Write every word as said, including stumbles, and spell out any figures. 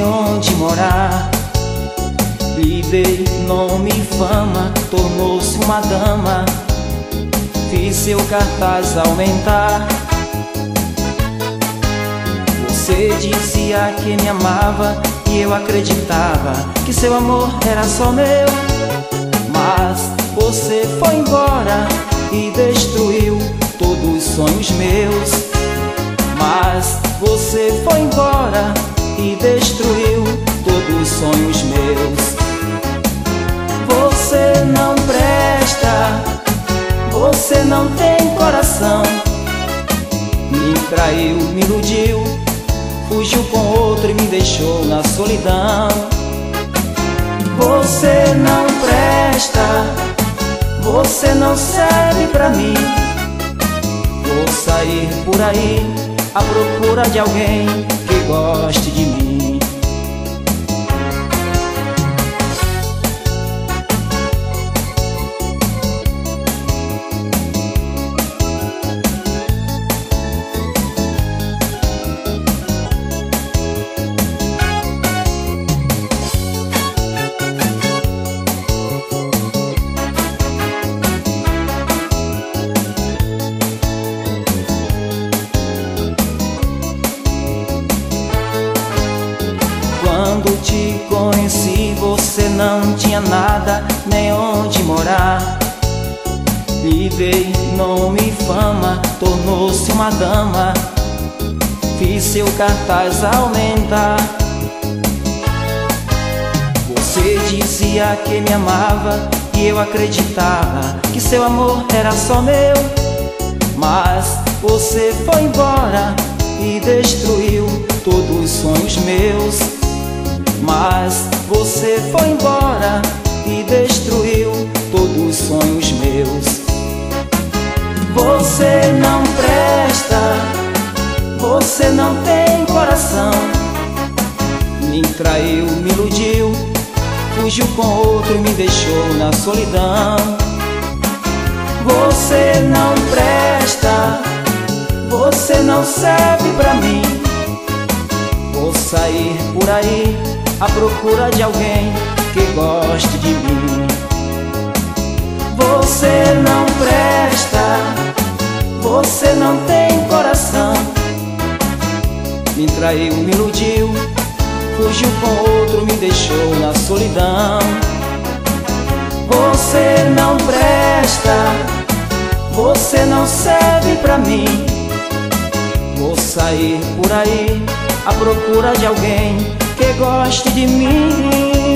nem onde morar. Lhe dei nome e fama, tornou-se uma dama. Fiz seu cartaz aumentar. Você dizia que me amava e eu acreditava que seu amor era só meu. Mas você foi embora e destruiu todos os sonhos meus. Mas você foi embora e destruiu todos os sonhos meus. Você não presta, você não tem coração. Me traiu, me iludiu, fugiu com outro e me deixou na solidão. Você não presta, você não serve pra mim. Vou sair por aí à procura de alguém que goste de mim. Quando te conheci, você não tinha nada, nem onde morar. Lhe dei nome e fama, tornou-se uma dama. Fiz seu cartaz aumentar. Você dizia que me amava e eu acreditava que seu amor era só meu. Mas você foi embora e destruiu todos os sonhos meus. Mas você foi embora e destruiu todos os sonhos meus. Você não presta, você não tem coração. Me traiu, me iludiu, fugiu com outro e me deixou na solidão. Você não presta, você não serve pra mim. Vou sair por aí à procura de alguém que goste de mim. Você não presta, você não tem coração. Me traiu, me iludiu, fugiu com outro, me deixou na solidão. Você não presta, você não serve pra mim. Vou sair por aí à procura de alguém que goste de mim.